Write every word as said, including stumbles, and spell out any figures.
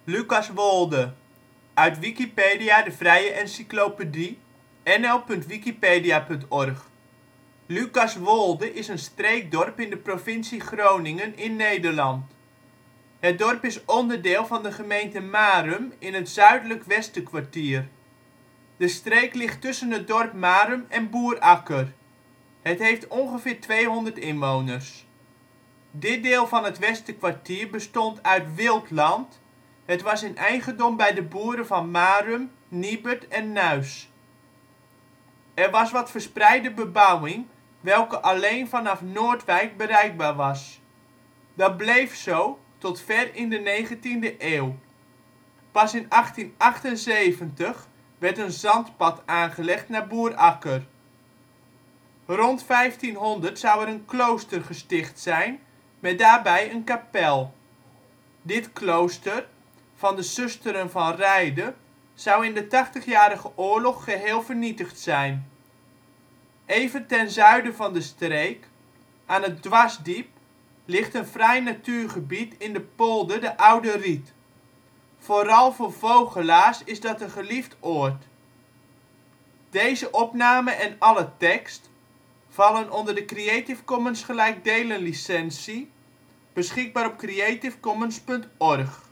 Lucaswolde, uit Wikipedia, de vrije encyclopedie. N L punt wikipedia punt org. Lucaswolde is een streekdorp in de provincie Groningen in Nederland. Het dorp is onderdeel van de gemeente Marum in het Zuidelijk Westerkwartier. De streek ligt tussen het dorp Marum en Boerakker. Het heeft ongeveer tweehonderd inwoners. Dit deel van het Westerkwartier bestond uit wildland, het was in eigendom bij de boeren van Marum, Niebert en Nuis. Er was wat verspreide bebouwing, welke alleen vanaf Noordwijk bereikbaar was. Dat bleef zo tot ver in de negentiende eeuw. Pas in achttien achtenzeventig werd een zandpad aangelegd naar Boerakker. Rond vijftienhonderd zou er een klooster gesticht zijn, met daarbij een kapel. Dit klooster, van de Susteren van Reyde, zou in de Tachtigjarige Oorlog geheel vernietigd zijn. Even ten zuiden van de streek, aan het Dwarsdiep, ligt een fraai natuurgebied in de polder de Oude Riet. Vooral voor vogelaars is dat een geliefd oord. Deze opname en alle tekst vallen onder de Creative Commons gelijkdelen licentie, beschikbaar op creativecommons punt org